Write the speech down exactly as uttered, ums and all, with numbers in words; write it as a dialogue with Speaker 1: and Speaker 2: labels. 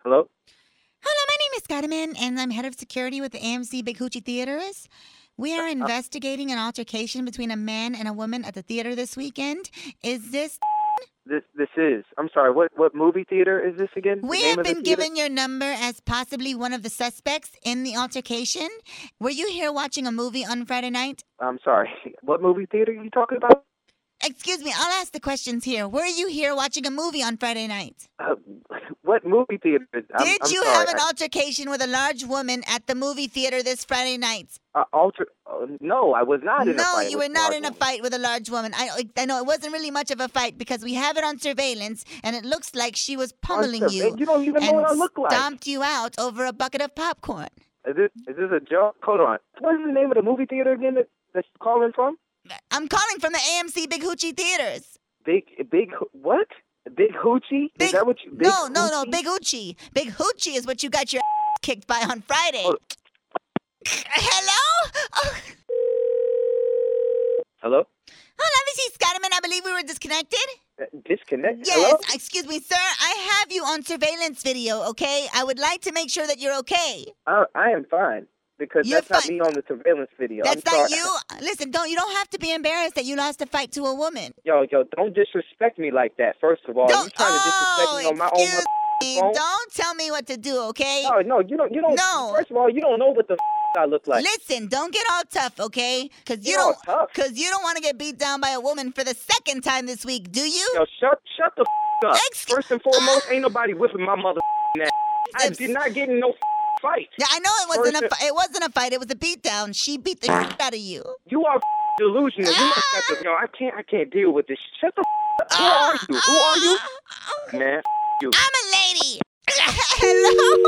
Speaker 1: Hello?
Speaker 2: Hello, my name is Carmen, and I'm head of security with the A M C Big Hoochie Theaters. We are investigating an altercation between a man and a woman at the theater this weekend. Is this...
Speaker 1: This this is. I'm sorry, what what movie theater is this again? The
Speaker 2: We
Speaker 1: name
Speaker 2: have
Speaker 1: of the
Speaker 2: been
Speaker 1: theater?
Speaker 2: given your number as possibly one of the suspects in the altercation. Were you here watching a movie on Friday night?
Speaker 1: I'm sorry. What movie theater are you talking about?
Speaker 2: Excuse me, I'll ask the questions here. Were you here watching a movie on Friday night?
Speaker 1: Uh, what movie theater? is- I'm,
Speaker 2: Did
Speaker 1: I'm
Speaker 2: you
Speaker 1: sorry.
Speaker 2: have an
Speaker 1: I-
Speaker 2: altercation with a large woman at the movie theater this Friday night?
Speaker 1: uh, alter? Uh, no, I was not in a
Speaker 2: No,
Speaker 1: fight.
Speaker 2: you
Speaker 1: with
Speaker 2: were not
Speaker 1: Mark
Speaker 2: in a
Speaker 1: Woman.
Speaker 2: fight with a large woman. I I know it wasn't really much of a fight because we have it on surveillance, and it looks like she was pummeling
Speaker 1: On
Speaker 2: you
Speaker 1: surve- You don't even know
Speaker 2: and
Speaker 1: what I look like.
Speaker 2: stomped you out over a bucket of popcorn.
Speaker 1: Is this is this a joke? Hold on. What is the name of the movie theater again that, that you're calling from?
Speaker 2: I'm calling from the A M C Big Hoochie Theaters.
Speaker 1: Big big Ho- what? Big Hoochie?
Speaker 2: Big,
Speaker 1: is that what you? Big
Speaker 2: no, no, no,
Speaker 1: Hoochie?
Speaker 2: Big Hoochie. Big Hoochie is what you got your ass kicked by on Friday.
Speaker 1: Oh.
Speaker 2: Hello? Oh,
Speaker 1: Hello?
Speaker 2: oh, let me see, Scottyman. I believe we were disconnected.
Speaker 1: Uh, disconnect.
Speaker 2: Yes,
Speaker 1: Hello?
Speaker 2: excuse me, sir. I have you on surveillance video, okay? I would like to make sure that you're okay.
Speaker 1: I, I am fine because
Speaker 2: You're
Speaker 1: that's not
Speaker 2: fine.
Speaker 1: me on the surveillance video.
Speaker 2: That's
Speaker 1: I'm
Speaker 2: not
Speaker 1: sorry.
Speaker 2: you. Listen, don't you don't have to be embarrassed that you lost a fight to a woman.
Speaker 1: Yo, yo, don't disrespect me like that. First of all,
Speaker 2: Don't.
Speaker 1: you trying to disrespect
Speaker 2: Oh,
Speaker 1: me on my own
Speaker 2: excuse me.
Speaker 1: phone?
Speaker 2: Don't tell me what to do, okay?
Speaker 1: No, no, you don't. You don't.
Speaker 2: No.
Speaker 1: First of all, you don't know what the f- I look like.
Speaker 2: Listen, don't get all tough, okay? Cause you
Speaker 1: Get all
Speaker 2: don't,
Speaker 1: tough?
Speaker 2: cause you don't want to get beat down by a woman for the second time this week, do you?
Speaker 1: Yo, shut, shut the f- up.
Speaker 2: Excuse-
Speaker 1: First and foremost, ain't nobody whipping my mother ass. I
Speaker 2: Ex-
Speaker 1: did not get in no f- fight.
Speaker 2: Yeah, I know it wasn't a
Speaker 1: First-
Speaker 2: fi- it wasn't a fight. It was a beat down. She beat the shit out of you.
Speaker 1: You are f- delusional. You must have to. Yo, I can't. I can't deal with this. Shut the. F- up. Who are you? Who are you? Man, f- you.
Speaker 2: I'm a lady. Hello.